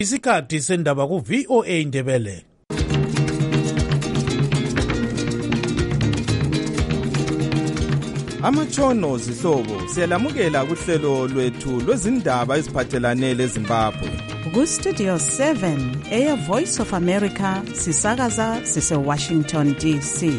Isikhathi sendaba ku VOA Indebele. Amatshono zihlobo siyalamukela kuhlelo lwethu lwezindaba eziphathelane leZimbabwe. Ku Studio 7 Air Voice of America sisakaza sise Washington DC.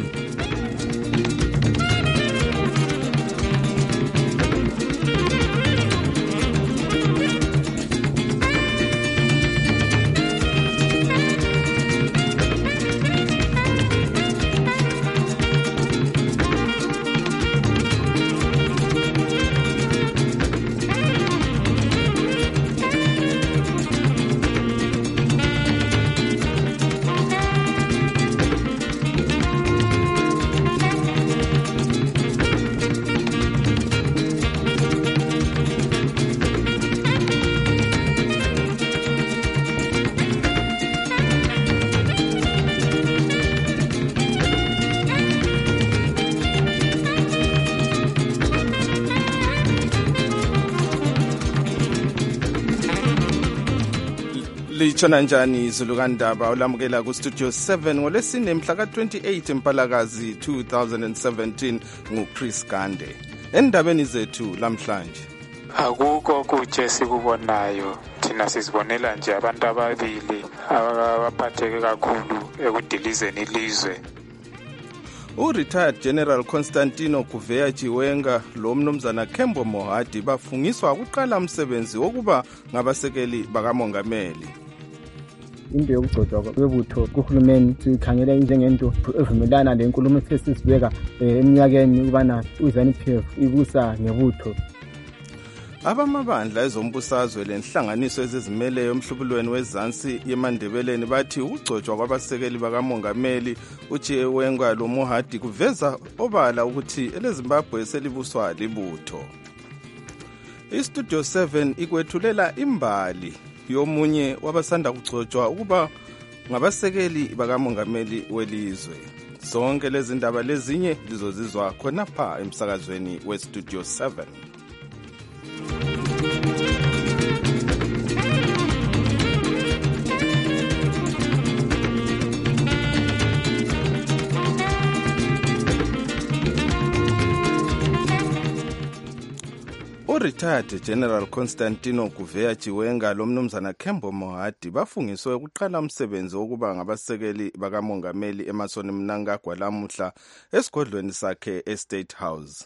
Litshona njani izulukandaba olamukela ku Studio 7 ngolesine mhla ka-28 Mpalakazi 2017 nguChris Gande. Endabeni zethu lamhlanje. Akukho kutshe sikubonayo, thina sizibonela nje abantu ababili abaphatheke kakhulu ekudilizeni ilizwe. U-retired General Constantino Kuveya Chiwenga lo mnumzana Kembo Mohadi bafungiswa ukuqala umsebenzi wokuba ngabasekeli bakamongameli. Into yokugcotshwa kwebutho kuhulumeni sikhangela njengento evumelana lenkulumo esisibeka eminyakeni ukubana uZANU-PF ibusa ngebutho. Abamabandla ezombusazwe lenhlanganiso ezizimeleyo emhlubulweni wezansi yemandebeleni bathi ukugcotshwa kwabasekeli bakamongameli uChiwenga lo Mohadi kuveza obala ukuthi eleZimbabwe selibuswa libutho. iStudio 7 ikwethulela imbali yomunye wabasanda kugcotshwa ukuba ngabasekeli bakamongameli welizwe. Zonke lezi ndaba lezinye lizozizwa khona pha emsakazweni weStudio 7. U-retired General Constantino Kuveya Chiwenga lo mnumzana Kembo Mohadi bafungiswe ukuqala umsebenzi wokuba ngabasekeli bakamongameli eMasoni Mnangagwa lamuhla esigodlweni sakhe eState House.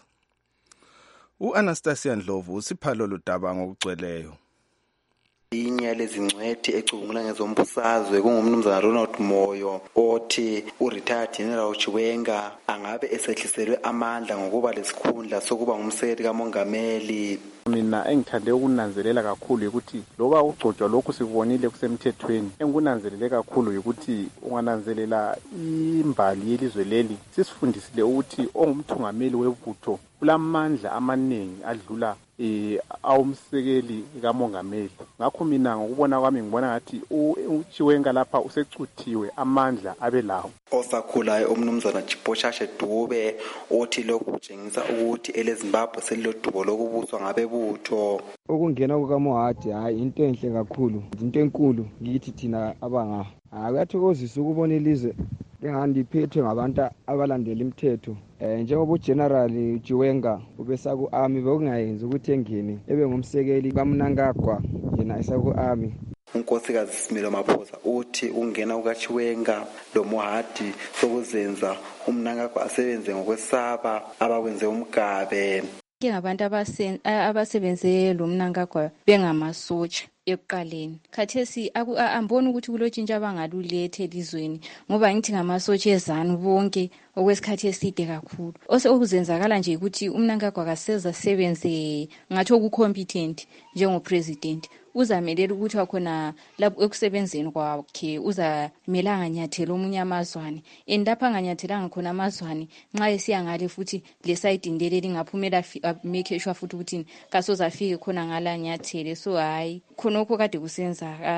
U-Anastasia Ndlovu usiphalo ludaba ngokugcweleyo. Inye lezingcwethi ecubungula ngezombusazwe kungumnumzana Ronald Moyo othi u-retired General Chiwenga angabe esehliselwe amandla ngokuba lesikhundla sokuba ngumsekeli kamongameli. Mina engithande ukunanzelela kakhulu ukuthi loba ugcotshwa lokhu sikubonile kusemthethweni, engunanzelele kakhulu ukuthi ungananzelela imbali yelizwe leli sisifundisile ukuthi ongumthungameli webutho kulamandla amaningi adlula awumsekeli kamongameli. Ngakho mina ngokubona kwami ngibona ngathi uChiwenga lapha usecuthiwe amandla abelawo. Osakhulayo umnumzana Chiposhashe Dube othi lokhu kutshengisa ukuthi eleZimbabwe selilodubo lokubuswa ngabebutho. Ukungena kukaMohadi hayi into enhle kakhulu, into enkulu ngithi thina abanga. Kuyathokozisa ukubona ilizwe lengani liphethwe ngabantu abalandela imithetho. Njengoba uGeneral Chiwenga ubesaku army bekungayenzi ukuthi engene ebe ngumsekeli kaMnangagwa yena esaku army. uNkosikazi Similo Maphosa uthi ungena kukaChiwenga lo Mohadi sokuzenza uMnangagwa asebenze ngokwesaba abakwenze umgabe. Ngabantu abasebenze lo Mnangagwa bengamasotsha ekuqaleni. Khathesi amboni ukuthi kulotshintsha abangalulethe elizweni ngoba ngithi ngamasotsha ezanu bonke okwesikhathi eside kakhulu. Okuzenzakala nje ukuthi uMnangagwa kaseza sebenze ngathi okucompetent njengopresident. Uzamelela ukuthi wakhona lapho ekusebenzeni kwakhe uzamelanga nyathelo omunye amazwane endapha nganyathelanga khona amazwane nxa esiya ngale futhi le side indeleli ngaphumela make sure futhi ukuthi kasoza afike khona ngala nyathele. So hayi khonokho kade kusenzakala.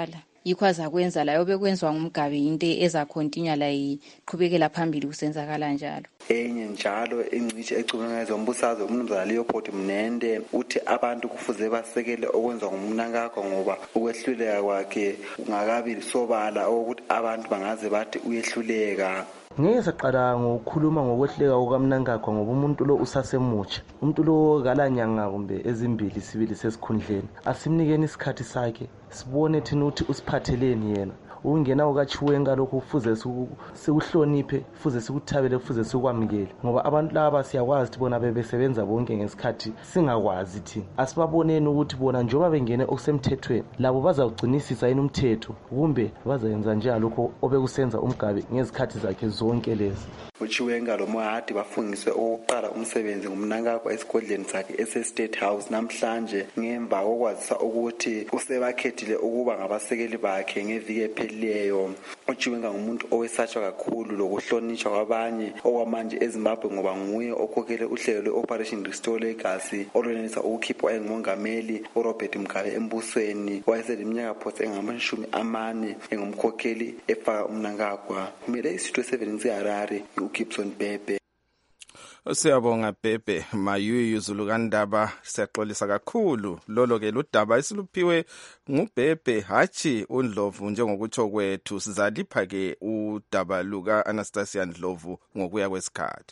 yikho azakwenza layo bekwenzwa ngumgabe into ezakhontinya la iqhubekela phambili kusenzakala njalo. Enye njalo ingcishi ecubungula zombusazwe umnumzana Leopold Mnende uthi abantu kufuze basekele okwenziwa ngumnankagwa ngoba ukwehluleka kwakhe ungakabi sobala ukuthi abantu bangaze bathi uyehluleka. Ngeke saqala ngokukhuluma ngokwehluleka kukaMnangagwa ngoba umuntu lo usasemutsha. Umuntu lo kalanyanga kumbe ezimbili sibili sesikhundleni. Asimnikeni isikhathi sakhe sibone thina ukuthi usiphatheleni yena. Ungena ukaChiwenga lokho kufuze sikuhloniphe, kufuze sikuthabele, kufuze sikwamukele ngoba abantu laba siyakwazi ukuthi bona bebesebenza bonke ngesikhathi singakwazi thina. Asibaboneni ukuthi bona njengoba bengene okusemthethweni labo bazawugcinisisa yini umthetho kumbe bazayenza njalo lokho obekusenza umgabe ngezikhathi zakhe zonke lezi. uChiwenga loMohati bafungiswe ukuqala umsebenzi ngumnankagwa esigodleni sakhe ese-State House namhlanje ngemva kokwazisa ukuthi usebakhethile ukuba ngabasekeli bakhe ngeviki ephelileyo. uChiwenga ngumuntu owesatshwa kakhulu lokuhlonishwa kwabanye okwamanje eZimbabwe ngoba nguye okhokhele uhlelo lwe-Operation Restore Legacy olwenelisa ukukhipha engumongameli uRobert Mugabe embusweni wayeseleminyaka phose engama-40 engumkhokheli efaka umnankagwa. Kumele isitho 7 eHarare uGibson Bhebhe. Siyabonga Bhebhe Mayuyu Zulukandaba, siyaxolisa kakhulu lolo ke ludaba esiluphiwe nguBhebhe hathi uNdlovu njengokutsho kwethu. Sizalipha ke udaba luka Anastasia Ndlovu ngokuya kwesikhathi.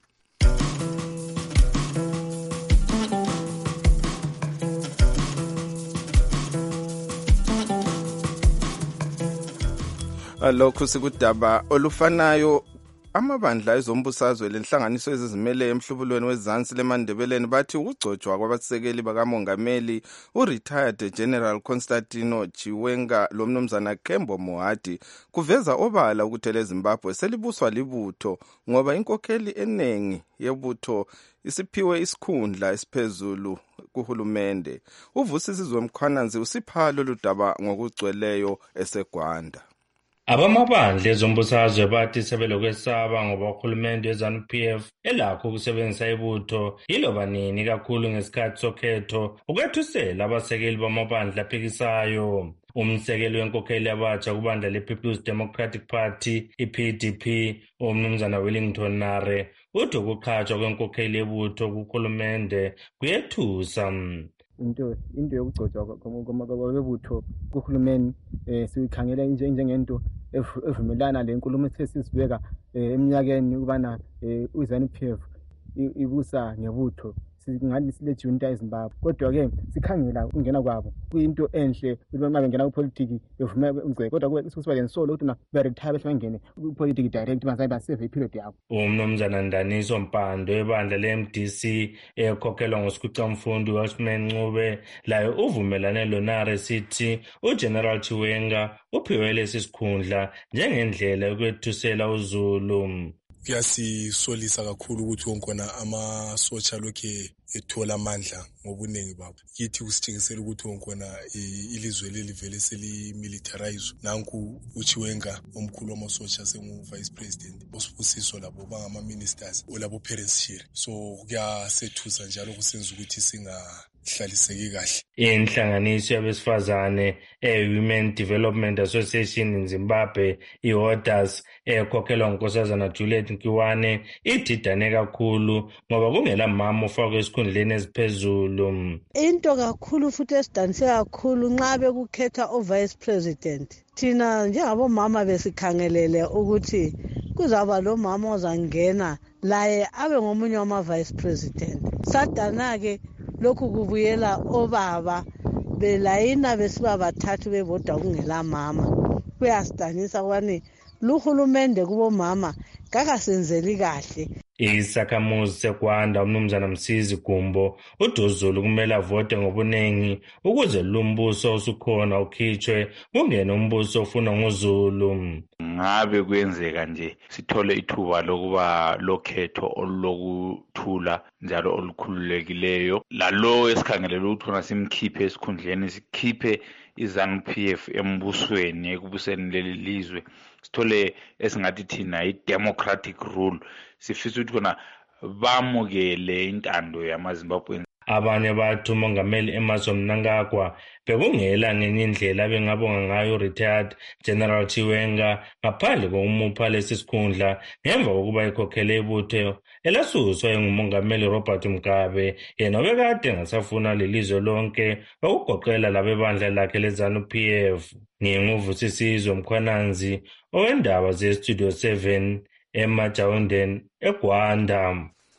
Lokhu sikudaba olufanayo. Amabandla ezombusazwe lenhlanganiso ezizimele emhlubulweni wezansi leMandebeleni bathi ukugcotshwa kwabasekeli bakamongameli uretired General Constantino Chiwenga lomnumzana Kembo Mohadi kuveza obala ukuthi leZimbabwe selibuswa libutho ngoba inkokheli enengi yebutho isiphiwe isikhundla esiphezulu kuhulumende. Uvusisizwe Mkhwananzi usipha lolu daba ngokugcweleyo eseGwanda. Abamabandla ezombusazwe bathi sebelokwesaba ngoba uhulumende weZANU-PF elakho ukusebenzisa ibutho yiloba nini kakhulu ngesikhathi sokhetho ukwethusela abasekeli bamabandla aphikisayo. Umsekeli wenkokheli abatsha kubandla le-People's Democratic Party i-PDP umnumzana Wellington Nare uthi ukuqhatshwa kwenkokheli yebutho kuhulumende kuyethusa. into yokugcotshwa kwebutho kuhulumeni sikhangela njengento evumelana lenkulumo esisibeka eminyakeni ukubana uZANU-PF ibusa ngebutho singathi silejunta eZimbabwe. Kodwa-ke sikhangela ukungena kwabo kuyinto enhle uma bengena kupolitiki bevuma umgceko, kodwa kusiba lensolo ukuthi beretire behle bangene kupolitiki direct baseve iperiod yabo. Umnumzana Ndaniso Mpando ebandla le-MDC ekhokhelwa nguSikhwamfundo Welshman Ncube layo uvumelane loNare sithi uGeneral Chiwenga uphiwe lesi sikhundla njengendlela yokwethusela uZulu. Kuyasisolisa kakhulu ukuthi wonkona amasotsha lokhe ethola amandla ngobuningi babo. Kithi kusitshengisela ukuthi wonkona ilizwe leli vele selimilitarize. Nanku uChiwenga omkhulu wamasotsha sengu-vice president, osibusiso labo bangama-ministers olabo parents. So kuyasethusa njalo kusenza ukuthi singahlaliseki kahle. Inhlanganiso yabesifazane Women Development Association in Zimbabwe iHODAS ekhokhelwa ngunkosazana Juliet Nkiwane ididane kakhulu ngoba kungela mama ufakwe esikhundleni eziphezulu. Into kakhulu futhi esidanise kakhulu nxa bekukhetha uvice president. Thina njengabomama besikhangelele ukuthi kuzaba lo mama ozangena laye abe ngomunye wama-vice president. Sadana-ke lokhu kubuyela obaba belayina besiba bathathu bebodwa kungela mama. Kuyasidanisa kwani luhulumende kubomama kakasenzeli kahle. Isakhamuzi seGwanda umnumzana Msizi Gumbo uDozulu kumele avote ngobuningi ukuze lumbuso usukhona ukhitshwe kungene umbuso ofuna nguZulu. Ngabe kuyenzeka nje sithole ithuba lokuba lokhetho olulokuthula njalo olukhululekileyo lalo esikhangelele ukuthi simkhiphe esikhundleni sikhiphe iZANU-PF embusweni ekubuseni leli lizwe sithole esingathi thina i-democratic rule sifisa ukuthi khona bamukele intando yamaZimbabwe. Abanye bathi umongameli Emmerson Mnangagwa bekungela ngenye indlela abengabonga ngayo retired General Chiwenga ngaphandle kokumupha lesi sikhundla ngemva kokuba ekhokhele ibutho elasuswa ngumongameli Robert Mugabe, yena obekade engasafuna lelizwe lonke okugoqela labebandla lakhe leZANU-PF. Nginguvusisizwe Mkhwananzi owendaba ze-Studio 7 eMajawundeni eGwanda.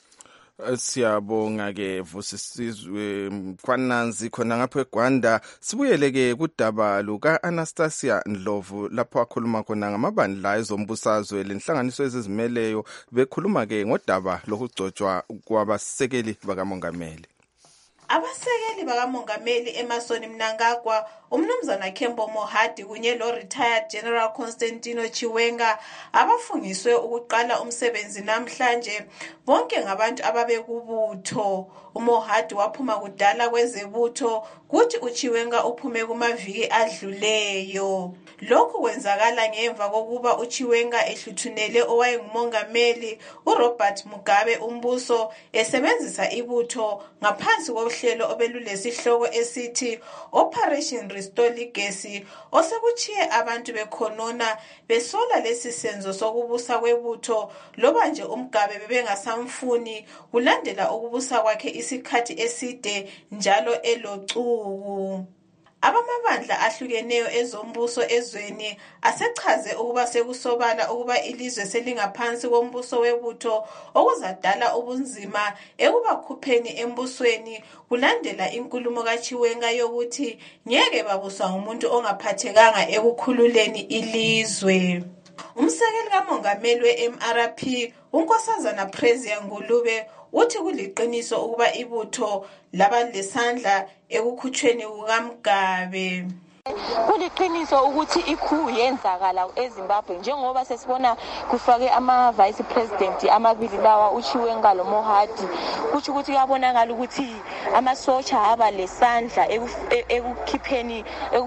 Siyabonga-ke Vusisizwe Mkhwananzi khona ngapho eGwanda. Sibuyele-ke kudaba luka-Anastasia Ndlovu lapho akhuluma khona ngamabandla ezombusazwe lenhlanganiso ezizimeleyo bekhuluma-ke ngodaba lokugcotshwa kwabasekeli bakamongameli. Abasekeli bakamongameli Emmerson Mnangagwa, umnumzana Kembo Mohadi kunye lo-retired General Constantino Chiwenga abafungiswe ukuqala umsebenzi namhlanje, bonke ngabantu ababekubutho. uMohadi waphuma kudala kwezebutho kuthi uChiwenga uphume kumaviki adluleyo. Lokhu kwenzakala ngemva kokuba uChiwenga ehluthunele owayengumongameli uRobert Mugabe umbuso esebenzisa ibutho ngaphansi kohlelo obelulesihloko esithi Operation Restore Legacy, osekuchiye abantu bekhonona besola lesi senzo sokubusa kwebutho loba nje uMgabe bebengasamfuni kulandela ukubusa kwakhe isikhathi eside njalo elocuku. Abamabandla ahlukeneyo ezombuso ezweni asechaze ukuba sekusobala ukuba ilizwe selingaphansi kombuso webutho okuzadala ubunzima ekubakhupheni embusweni kulandela inkulumo kaChiwenga yokuthi ngeke babuswa ngumuntu ongaphathekanga ekukhululeni ilizwe. Umsekeli kamongameli we-MRP uNkosazana Prezia Ngulube uthi kuliqiniso ukuba ibutho laba lesandla ekukhutshweni kukaMgabe. Kuliqiniso ukuthi ikhu yenzakala eZimbabwe njengoba sesibona kufake ama-vice president amabili lawa uChiwenga loMohadi, kuthi ukuthi kuyabonakala ukuthi amasotsha aba lesandla ekukhitsheni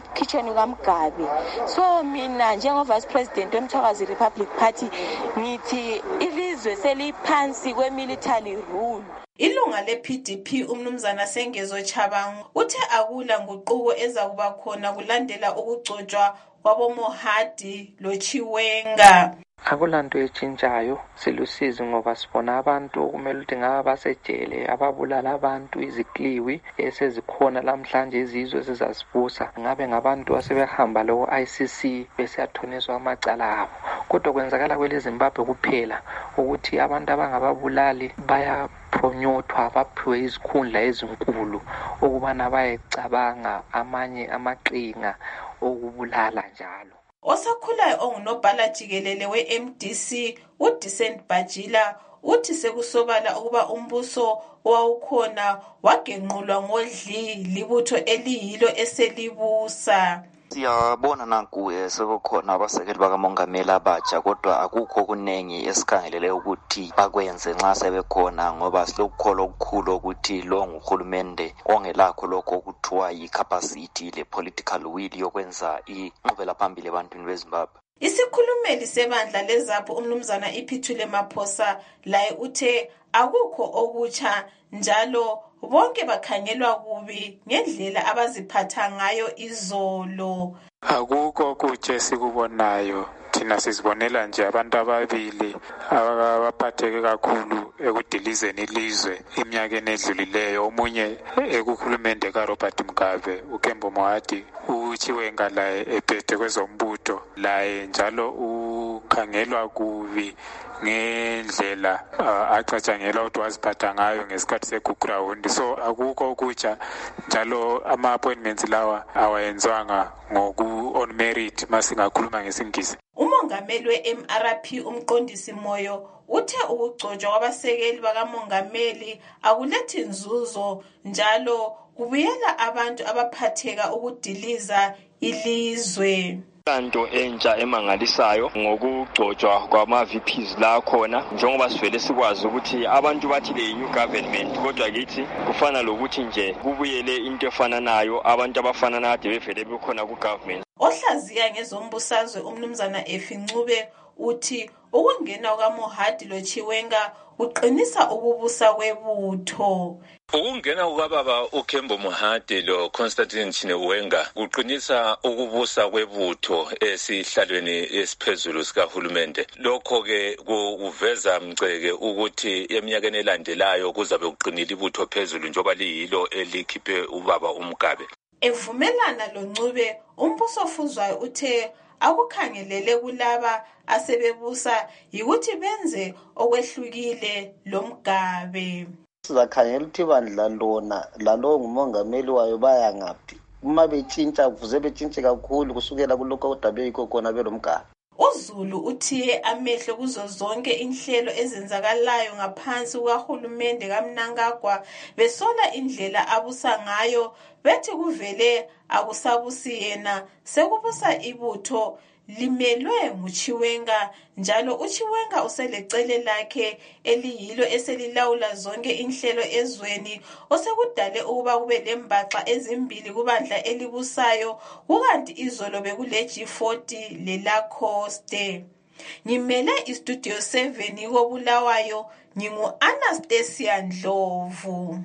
kukaMgabe. So mina njengo-vice president weMthwakazi Republic Party ngithi ilizwe seliphansi kwe-military rule. Ilunga le-PDP umnumzana Sengezo Chabangu uthe akula nguquko ezakuba khona kulandela ukugcotshwa kwaboMohadi loChiwenga. Akulanto etshintshayo, silusizi ngoba sibona abantu okumele ukuthi ngaba basejele ababulala abantu, izikliwi esezikhona lamhlanje izizwe zizasibusa, ngabe ngabantu asebehamba lo ICC besiyathoniswa amacala abo. Kodwa kwenzakala kweleZimbabwe kuphela ukuthi abantu abangababulali bayaphonyothwa baphiwe izikhundla ezinkulu ukubana bayecabanga amanye amaqhinga okubulala njalo. Osakhulayo ongunobhala jikelele we-MDC uDecent Bajila uthi sekusobala ukuba umbuso owawukhona wagenqulwa ngodli libutho eliyilo eselibusa. Siyabona nanku sekukhona abasekeli bakamongameli abatsha, kodwa akukho kunengi esikhangelele ukuthi bakwenze nxa sebekhona, ngoba silokukholwa okukhulu ukuthi lo nguhulumende ongelakho lokho okuthiwa yi-capacity le-political will yokwenza inqubela phambili ebantwini beZimbabwe. Isikhulumeli sebandla leZAPHU umnumzana Iphithule Maphosa laye uthe akukho okutsha njalo bonke bakhangelwa kubi ngendlela abaziphatha ngayo izolo. Akukho kutsha esikubonayo, thina sizibonela nje abantu ababili abaphatheke kakhulu ekudilizeni ilizwe iminyakeni edlulileyo, omunye ekuhulumende kaRobert Mugabe, uKembo Mohadi, uChiwenga laye ephethe kwezombutho, laye njalo ukhangelwa kubi ngendlela acatshangelwa ukuthi waziphatha ngayo ngesikhathi seguground. So akukho kutsha, njalo ama-appointments lawa awayenzwanga on merit masingakhuluma ngesingisi. Umongameli we-MRP umqondisi Moyo uthe ukugcotshwa kwabasekeli bakamongameli akulethi nzuzo njalo kubuyela abantu abaphatheka ukudiliza ilizwe. Kanto entsha emangalisayo ngokugcotshwa kwama-VPs la khona, njengoba sivele sikwazi ukuthi abantu bathi le new government, kodwa kithi kufana lokuthi nje kubuyele into efananayo, abantu abafana nade bevele bekhona ku-government. Ohlaziya ngezombusazwe umnumzana Efi Ncube uthi ukungena kukaMohadi loChiwenga uqinisa ukubusa kwebutho. Ukungena kukababa uKhembo Mohadi lo Constantine Chiwenga kuqinisa ukubusa kwebutho esihlalweni esiphezulu sikahulumende. Lokho ke kuveza mceke ukuthi eminyakeni elandelayo kuzabe kuqinile ibutho phezulu njoba liyilo elikhiphe ubaba uMgabe. Evumelana loNcube, umbuso ofuzwayo uthe akukhangelele kulaba asebebusa yikuthi benze okwehlukile loMgabe. Sizakhangela ukuthi bandla lona lalo ngumongameli wayo baya ngaphi. Uma betshintsha kuze betshintshe kakhulu kusukela kulokho odabe yikho khona beloMgabe. uZulu uthiye amehlo kuzo zonke inhlelo ezenzakalayo ngaphansi kukahulumende kaMnangagwa besola indlela abusa ngayo bethi kuvele akusabusi yena sekubusa ibutho limelwe nguChiwenga njalo uChiwenga uselecele lakhe eliyilo eselilawula zonke inhlelo ezweni osekudale ukuba kube lembaxa ezimbili kubandla elibusayo kukanti izolo bekule G40 leLacoste. Ngimele istudio 7 koBulawayo ngingu Anastasia Ndlovu.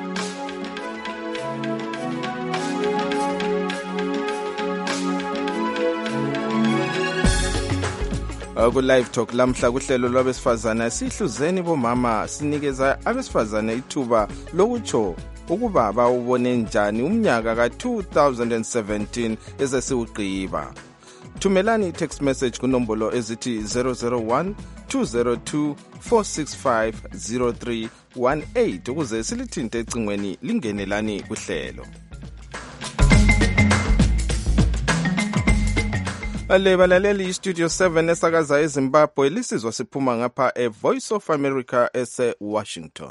Ku live talk lamhla kuhlelo lwabesifazana sihluzeni bomama sinikeza abesifazana ithuba lokutsho ukuba bawubone njani umnyaka ka2017 ezesiwugqiba. Thumelani text message kunombolo ezithi 001 202 465 0318 ukuze silithinte ecingweni lingenelani kuhlelo. Balaleli Studio 7 esakaza eZimbabwe lisizwa siphuma ngapha Voice of America ese Washington.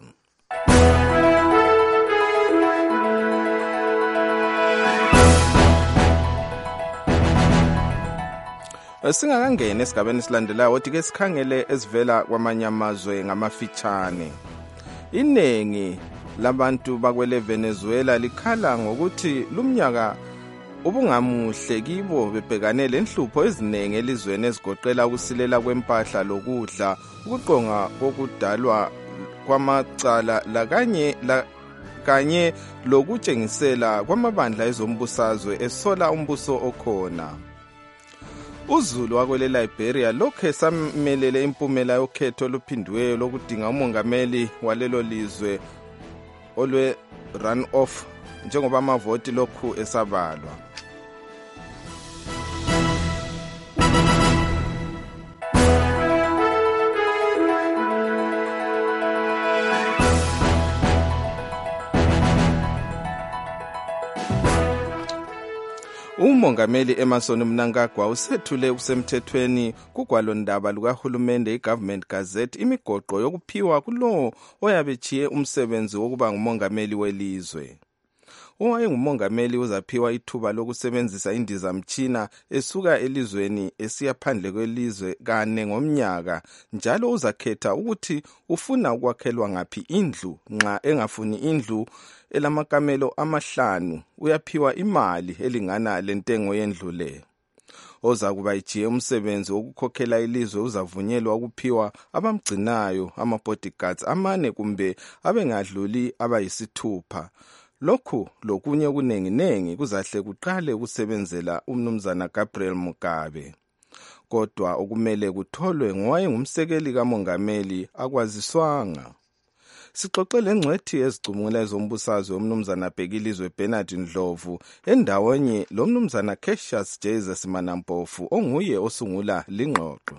Singakangena esigabeni silandelayo ukuthi ke sikhangele esivela kwamanye amazwe ngamafitshane. Inengi labantu bakwele Venezuela likhala ngokuthi lumnyaka ubungamuhle kibo bebhekane lenhlupho ezinengi elizweni ezigoqela ukusilela kwempahla lokudla ukuqonga kokudalwa kwamacala kanye lokutshengisela kwamabandla ezombusazwe esola umbuso okhona. uZulu wakwele Liberia lokhe samelele impumela yokhetho oluphindiweyo lokudinga umongameli walelo lizwe olwe run off njengoba amavoti lokhu esabalwa. Umongameli Emmerson Mnangagwa usethule usemthethweni kugwalondaba lukahulumende iGovernment Gazette imigoqo yokuphiwa kulo oyabechiye umsebenzi wokuba ngumongameli welizwe. Owayengumongameli uzaphiwa ithuba lokusebenzisa indizamtshina esuka elizweni esiya phandle kwelizwe kane ngomnyaka njalo uzakhetha ukuthi ufuna ukwakhelwa ngaphi indlu. Nxa engafuni indlu elamakamelo 5 uyaphiwa imali elingana lentengo yendlu le. Ozakuba ijiye umsebenzi wokukhokhela ilizwe uzavunyelwa ukuphiwa abamgcinayo ama-bodyguards 4 kumbe abengadluli abayisithupha. Lokhu lokunye kunenginengi kuzahle kuqale ukusebenzela umnumzana Gabriel Mugabe. Kodwa okumele kutholwe ngowayengumsekeli kamongameli akwaziswanga. Sixoxele ngcwethi ezicumula ezombusazwe umnumzana Bhekilizwe Bernard Ndlovu endawonye lo mnumzana Cassius Jesus Manampofu onguye osungula lingxoxo.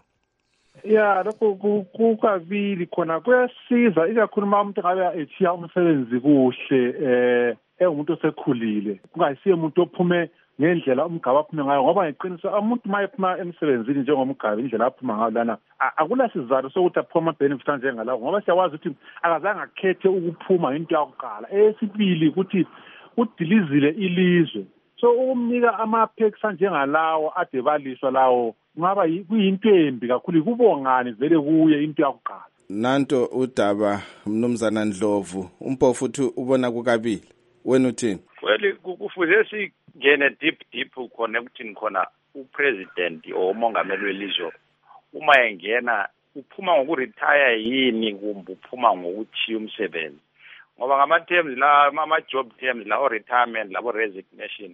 Ya lokho kukabili khona kuyasiza ikakhulu uma umuntu ngabe echiya umsebenzi kuhle engumuntu osekhulile kungayisiye umuntu ophume ngendlela umgaba aphume ngayo ngoba ngeqiniso umuntu mayephuma emsebenzini njengomgaba indlela aphuma ngayo lana akula sizathu sokuthi aphuma benefits njengalawo ngoba siyawazi ukuthi akazange akhethe ukuphuma into yakuqala. Esibili ukuthi udilizile ilizwe so ukumnika ama-perks njengalawo ade baliswa lawo ngaba kuyinto embi kakhulu kubongani vele kuye into yakuqala. Nanto udaba mnumzana Ndlovu umpofu uthi ubona kukabili wena uthini? Well kufuze singene deep khona ukuthi khona upresident or umongameli welizwe uma engena uphuma ngokuretire yini kumbe uphuma ngokuchiya umsebenzi ngoba ngama-terms la ama-job terms la o-retirement labo resignation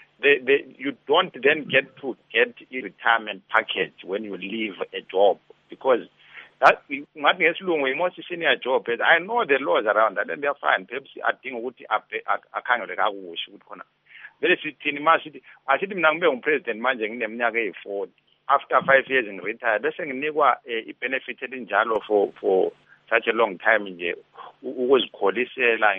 you don't then get to get a retirement package when you leave a job because that ngathi ngesilungu i-most senior job I know the laws around that and they are fine perhaps adinga ukuthi akhangelwe kakuhle ukuthi khona vele sithini masithi asithi mina ngibe ngupresident manje ngineminyaka eyi-40 after 5 years ngiretire bese nginikwa i-benefit elinjalo for such a long time nje ukuzikholisela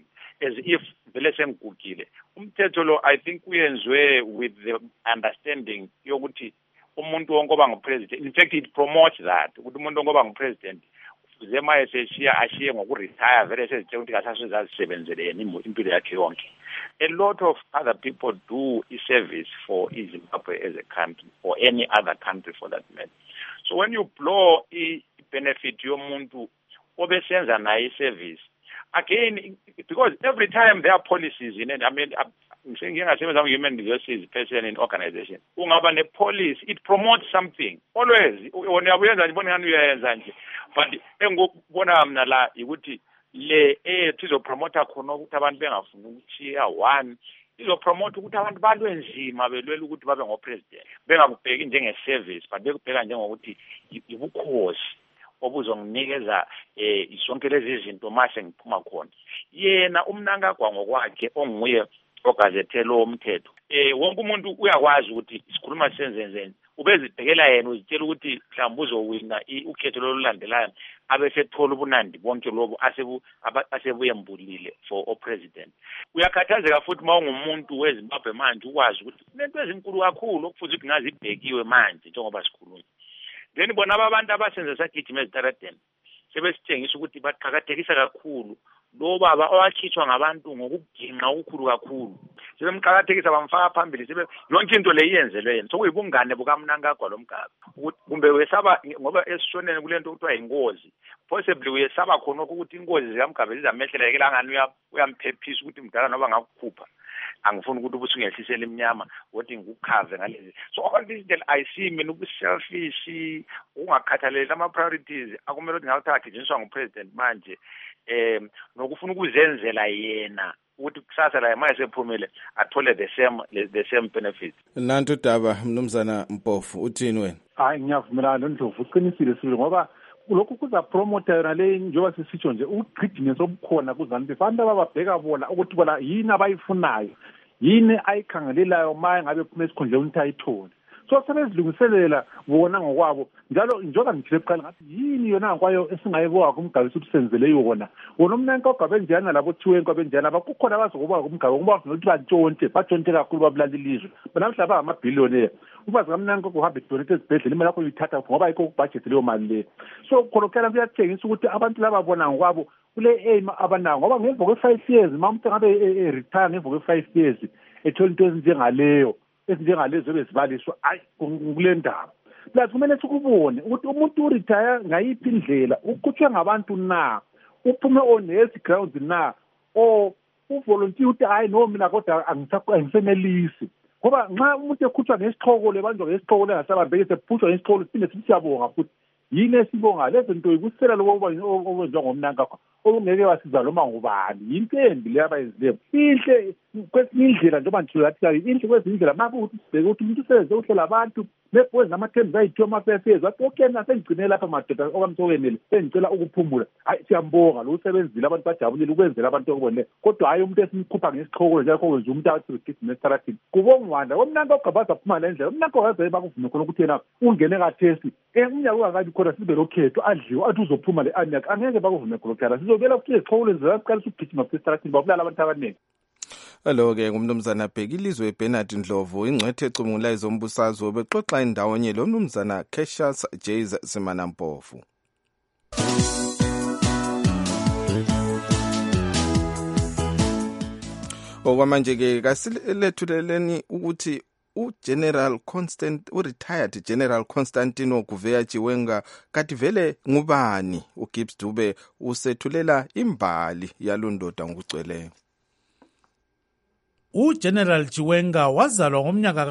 as if vele sengigugile umthetho lo I think uyenziwe with the understanding yokuthi umuntu wonke oba ngupresident in fact it promotes that ukuthi umuntu wonke oba ngupresident kuze maye seshiya ashiye ngokuretire vele sezitshela ukuthi kasasezazisebenzele yena impilo yakhe yonke. A lot of other people do service for Zimbabwe as a country or any other country for that matter. So when you blow benefit yomuntu obesenza naye service again because every time there are policies in it, I mean ngingasebenza human resources person in organization ungaba ne policy it promotes something always uyabuyenza ngibona ngani uyayenza nje but engokubona mina la ukuthi le tizopromote khona ukuthi abantu bengafuni ukuchiya one izopromote ukuthi abantu balwe nzima belwela ukuthi babe ngopresident bengakubheki njenge-service but bekubheka njengokuthi ibukhosi obuzonginikeza isonke lezi zinto mase ngiphuma khona yena uMnangagwa ngokwakhe onguye ogazethela umthetho wonke umuntu uyakwazi ukuthi isikhuluma senzenzeni ubezibhekela yena uzitshela ukuthi mhlawumbe uzowina ukhetho lolulandelayo abesethola ubunandi bonke lobo asebuye mbulile for president uyakhathazeka futhi mawungumuntu weZimbabwe manje ukwazi ukuthi lento ezinkulu kakhulu okufuze ukuthi ngazibhekiwe manje njengoba sikhuluma then bona abantu abasenza sagijima ezitaradeni sebesitshengisa ukuthi baqhakathekisa kakhulu lo baba owakhitshwa ngabantu ngokuginqa okukhulu kakhulu sebemqhakathekisa bamfaka phambili sebe yonke into le iyenzelwe yena sokuyibungane bukaMnangagwa lomgaba kumbe wesaba ngoba esishonene kulento kuthiwa ingozi possibly uyesaba khona ukuthi ingozi zikaMgaba zizamehlela kelangani uyamphephisa ukuthi mdala noba ngakukhupha angifuni ukuthi ubusungehlisela iminyama ukuthi ngikukhave ngalezi so all this that I see mina ubuselfish ungakhathaleli ama priorities akumele ukuthi ngathi agijiniswa ngupresident manje nokufuna ukuzenzela yena ukuthi kusasa la manje sephumile athole the same benefits. Nantu Daba mnumzana Mpofu uthini wena? Hayi ngiyavumelana noNdlovu uqinisile sibili ngoba lokhu kuza promote yona le njengoba sisitsho nje ugqidinye sobukhona kuzantu abantu ababheka bona ukuthi bona yini abayifunayo yini ayikhangelelayo maye ngabe phuma esikhundleni ukuthi ayithole so sebezilungiselela bona ngokwabo njalo njengoba ngithile eqala ngathi yini yona kwayo esingayibona kumgaba ukuthi senzele yona wona uMnangagwa benjana labo thiwenko benjana bakukhona abazokuba kumgaba ngoba bafuna ukuthi batshonte kakhulu babulala ilizwe banamhlaba amabhillionaire ubazi kaMnangagwa uhambe donate ezibhedlela imali yakho uyithatha ngoba ayikho kubudget leyo mali le so khonokela kuyatshengisa ukuthi abantu laba bona ngokwabo kule aim abanayo ngoba ngemva kwe5 years mamuntu ngabe retire ngemva kwe5 years ethola into ezinjengaleyo ezinjengalezo bezibaliswa ayi kule ndaba plus kumele sikubone ukuthi umuntu uretire ngayiphi indlela ukhutshwe ngabantu na uphume on health grounds na o uvolunteer ukuthi hayi no mina kodwa angisenelisi ngoba nxa umuntu ekhutshwa ngesixhoko lebanjwa ngesixhoko lengasabambeki sephushwa ngesixhoko siphinde sithi siyabonga futhi yini esibonga lezo nto ikusela lokho okwenziwa ngoMnangagwa okungeke wasiza noma ngubani yinto embi le abayenzileyo inhle kwesinye indlela njengoba ndithilathi inhle kwesinye indlela mabe ukuthi sibheke ukuthi umuntu usebenze uhlela abantu nebhozi nama-terms ayithiwa ama-fairfares wathi okay na sengigcine lapha madoda okamsokenele sengicela ukuphumula hayi siyambonga lo usebenzile abantu bajabulile ukwenzela abantu okubonile kodwa hayi umuntu esimkhupha ngesixhoko nje akho kwenza umuntu athi ugijima esitaradini kubongwanda koMnangagwa bazaphuma le ndlela uMnangagwa kaze bakuvume khona ukuthi yena ungene kathesi umnyaka ungakabi khona sibe lokhetho adliwe athi uzophuma le anyaka angeke bakuvume khona sizobela ukuthi izixhoko lezi zaqala ukugijima esitaradini babulala abantu abaningi. Alo-ke ngumnumzana Bheki ilizwe Bernard Ndlovu ingcwethe ecubungula ezombusazwe bexoxa indawonye lo mnumzana Cassius Jays Simana Mpofu. Okwamanje-ke kasilethuleleni ukuthi retired General Constantino Kuveya Chiwenga kathi vele ngubani uGibbs Dube usethulela imbali yalondoda ngokugcweleyo. uGeneral Chiwenga wazalwa ngomnyaka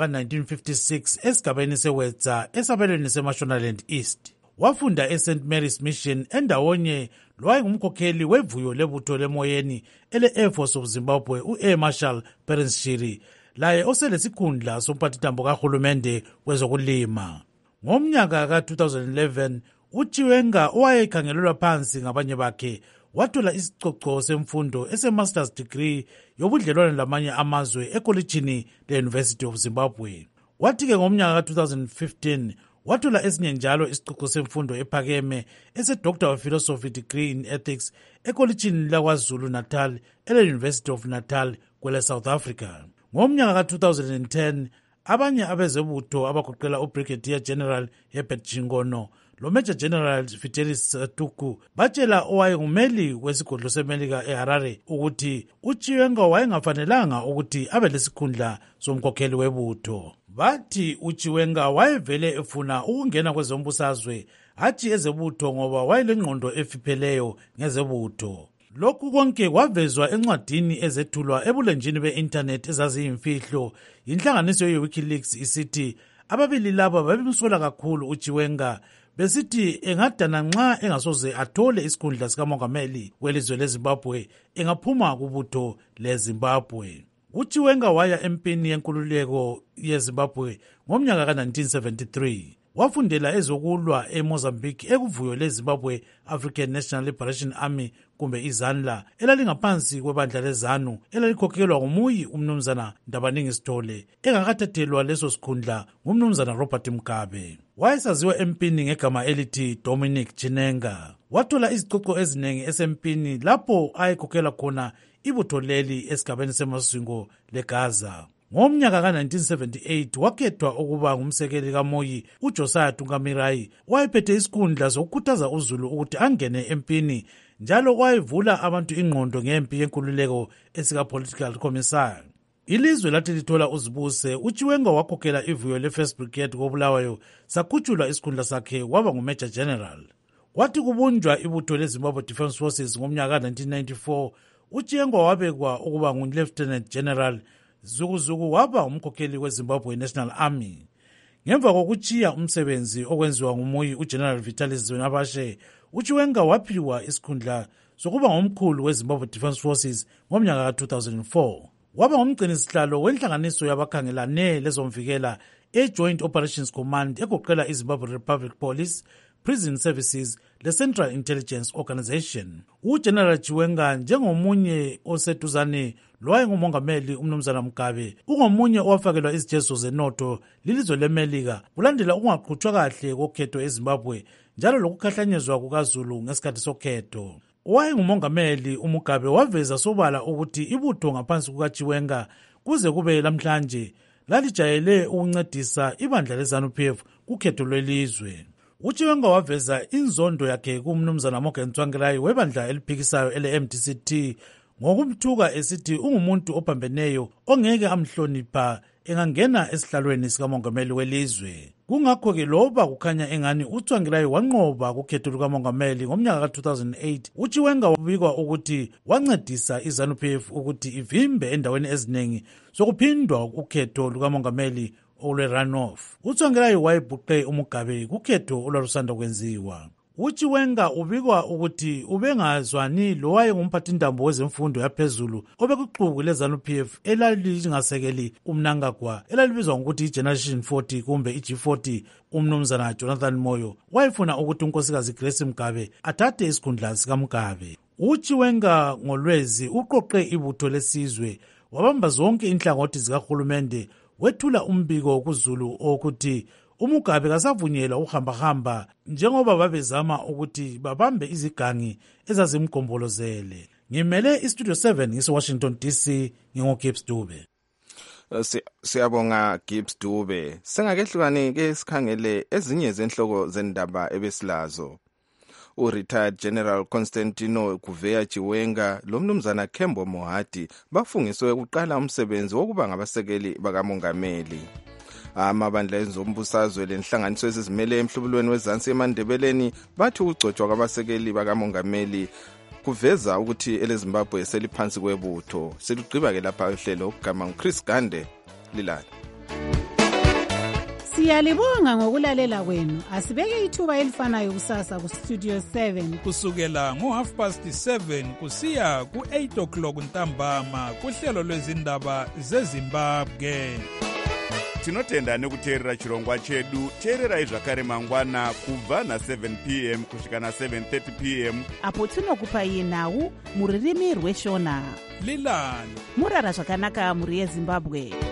ka-1956 esigabeni seWetza esabelweni seMashonaland East. Wafunda eSt Mary's Mission endawonye lwayengumkhokheli wevuyo lebutho lemoyeni ele-Air Force of Zimbabwe u-Air Marshal Perence Shiri, laye oselesikhundla somphathintambo kahulumende wezokulima. Ngomnyaka ka-2011 uChiwenga owayekhangelelwa phansi ngabanye bakhe wathola isicoco semfundo ese-master's degree yobudlelwane lamanye amazwe ekolitshini le-University of Zimbabwe. Wathi-ke ngomnyaka ka-2015 wathola esinye njalo isicoco semfundo ephakeme ese-Doctor of Philosophy degree in Ethics ekolitshini lakwaZulu Natal ele-University of Natal kwele South Africa. Ngomnyaka ka-2010 abanye abezebutho abagoqela uBrigadier General Herbert Jingono lo-Major General Fidelis Tuku batshela owayengumeli wesigodlo seMelika eHarare ukuthi uChiwenga wayengafanelanga ukuthi abe lesikhundla somkhokheli webutho. Bathi uChiwenga wayevele efuna ukungena kwezombusazwe hatshi ezebutho ngoba wayelengqondo efipheleyo ngezebutho. Lokhu konke kwavezwa encwadini ezethulwa ebulenjini be-internet ezaziyimfihlo yinhlanganiso ye-WikiLeaks isithi ababili laba babemsola kakhulu uChiwenga besithi engadana nxa engasoze athole isikhundla sikamongameli welizwe leZimbabwe engaphuma kubutho leZimbabwe. uChiwenga waya empini yenkululeko yeZimbabwe ngomnyaka ka-1973. Wafundela ezokulwa eMozambique ekuvuyo leZimbabwe African National Liberation Army kumbe iZANLA elalingaphansi kwebandla leZANU elalikhokhelwa ngumuyi umnumzana Ndabaningi Sithole engakathathelwa leso sikhundla ngumnumzana Robert Mugabe. Wayesaziwa empini ngegama elithi Dominic Chinenga. Wathola izicoco eziningi esempini lapho ayekhokhela khona ibutho leli esigabeni seMasingo leGaza. Ngomnyaka ka-1978 wakhethwa ukuba ngumsekeli kaMoyi uJosiah Tunkamirai wayephethe isikhundla sokukhuthaza uZulu ukuthi angene empini njalo wayevula abantu ingqondo ngempi yenkululeko esika-political commissar. Ilizwe lathi lithola uzibuse uChiwenga wakhokhela ivuyo le-First Brigade koBulawayo sakhutshulwa isikhundla sakhe waba nguMajor General. Kwathi kubunjwa ibutho leZimbabwe Defence Forces ngomnyaka ka-1994 uChiwenga wabekwa ukuba ngu-Lieutenant General Zukuzuku waba umkhokheli weZimbabwe National Army. Ngemva kokuchiya umsebenzi okwenziwa ngumuyi uGeneral Vitalis Zwinabashe, uChiwenga waphiwa isikhundla sokuba ngumkhulu weZimbabwe Defence Forces ngomnyaka ka-2004. Waba ngumgcinisihlalo wenhlanganiso yabakhangelane lezomvikela e-Joint Operations Command egoqela iZimbabwe Republic Police, Prison Services le-Central Intelligence Organization. uGeneral Chiwenga njengomunye oseduzane lowayengumongameli umnumzana Mugabe ungomunye owafakelwa izijezo zenotho lilizwe leMelika kulandela ukungaqhutshwa kahle kokhetho eZimbabwe njalo lokukhahlanyezwa kukaZulu ngesikhathi sokhetho. Owayengumongameli uMugabe waveza sobala ukuthi ibutho ngaphansi kukaChiwenga kuze kube lamhlanje lalijayele ukuncedisa ibandla leZANU-PF kukhetho lwelizwe. uChiwenga waveza inzondo yakhe kumnumzana Morgan Tsvangirai webandla eliphikisayo ele-MDC-T ngokumthuka esithi ungumuntu ophambeneyo ongeke amhlonipha engangena esihlalweni sikamongameli welizwe. Kungakho-ke loba kukhanya engani uTsvangirai wanqoba kukhetho lukamongameli ngomnyaka ka-2008, uChiwenga wabikwa ukuthi wancedisa iZANU-PF ukuthi ivimbe endaweni eziningi sokuphindwa ukhetho lukamongameli olwe-runoff. uTsvangirai wayebhuqe uMugabe kukhetho olwalusanda kwenziwa. uChiwenga ubikwa ukuthi ubengazwani lowayengumphathintambo wezemfundo yaphezulu obekuxuku leZANU-PF elalingasekeli uMnangagwa elalibizwa ngokuthi iGeneration 40 kumbe iG40. Umnumzana Jonathan Moyo wayefuna ukuthi unkosikazi Grace Mugabe athathe isikhundla sikaMugabe. uChiwenga ngolwezi uqoqe ibutho lesizwe wabamba zonke inhlangothi zikahulumende wethula umbiko kuZulu ukuthi uMugabe kasavunyelwa ukuhambahamba njengoba babezama ukuthi babambe izigangi ezazimgombolozele. Ngimele iStudio 7 ngise-Washington DC, ngingoGibbs Dube. Siyabonga Gibbs Dube. Sengakehlukane-ke sikhangele ezinye zenhloko zendaba ebesilazo. U-retired General Constantino Kuveya Chiwenga lomnumzana Kembo Mohadi bafungiswe ukuqala umsebenzi wokuba ngabasekeli bakamongameli. Amabandla ezombusazwe lenhlanganiso ezizimele emhlubulweni wezansi eMandebeleni bathi ukugcotshwa kwabasekeli bakamongameli kuveza ukuthi eleZimbabwe seliphansi kwebutho. Selugqiba-ke lapha uhlelo ogama nguChris Gande Lilani. Siyalibonga ngokulalela kwenu. Asibeke ithuba elifanayo kusasa ku Studio 7 kusukela ngo7:30 kusiya ku8 o'clock ntambama kuhlelo lwezindaba zeZimbabwe. Tinotenda nekuteerera chirongwa chedu. Teererai zvakare mangwana kubva na7 p.m. kusvika na7:30 p.m. apo tinokupai nhau muririmi rweshona. Lilani murara zvakanaka muri yeZimbabwe.